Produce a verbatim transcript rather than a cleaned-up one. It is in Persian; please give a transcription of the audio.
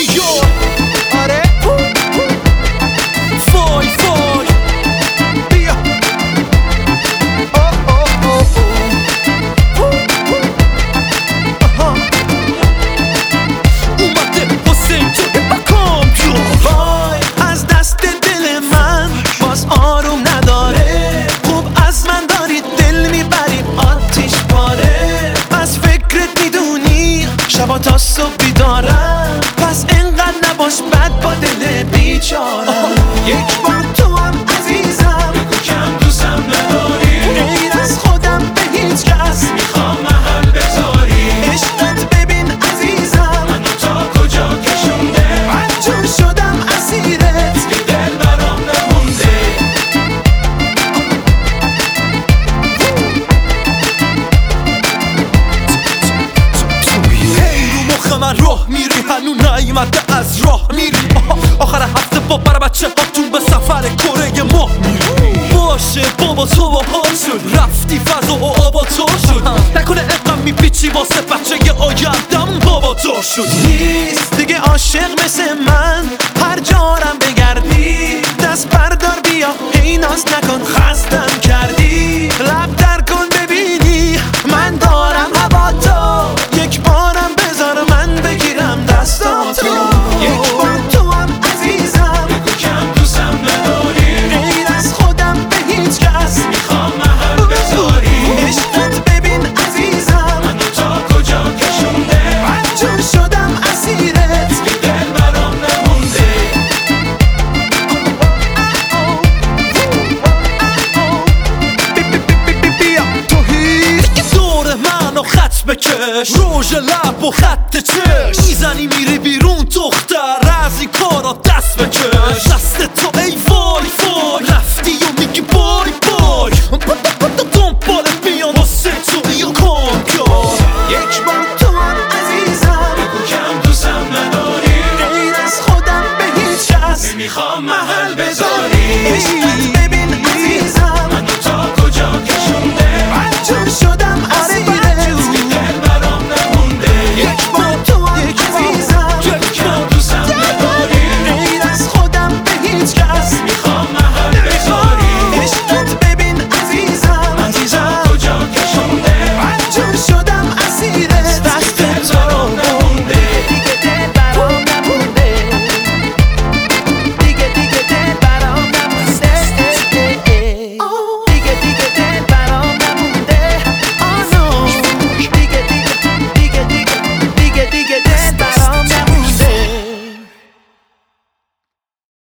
نیویورک. آره وای وای بیا اوه اوه اوه اوه. اومده حسین که بکام بیا. وای از دست دل من باز آروم نداره. خوب از من داری دل میبری آتیش پاره. از فکرت میدونی شبا تا صبح بیدارم. پس اینقدر نباش بد با دل بیچارم. یک بار تو هم عزیزم بگو کم دوستم نداری. غیر از خودم به هیچ کس میخوام محل بذاری. عشقت ببین عزیزم منو تا کجا کشونده. مجبور شدم اسیرت که دل برام نمونده. هی رو مخ من راه میری هنو نیومده از راه میری. آخر هفته با بر بچه هاتون به سفر کره ماه میری. باشه بابا تو با حال شد رفتی فضا و آبا تو شد. نکنه اقم میپیچی واسه بچه آیندم بابا تو شد. نیست دیگه عاشق مثل من هر جارم بگردی. دست بردار بیا هی ناز نکن خستم کردی. لب در کن ببینی من دارم هوا تو. یک بارم بذار من بگیرم دستاتو. یک بار تو هم عزیزم بگو کم دوستم نداری. غیر از خودم به هیچ کس میخوام محل بذاری. عشقت ببین عزیزم منو تا کجا کشونده. مجبور شدم اسیرت که دل برام نمونده. بیا تو هیچ دور منو خط بکش. روژ لب و خط چش میزنی میری بیرون دختر. از این کارا دست بکش. دست تو ای وای وای رفتی و میگی بای بای.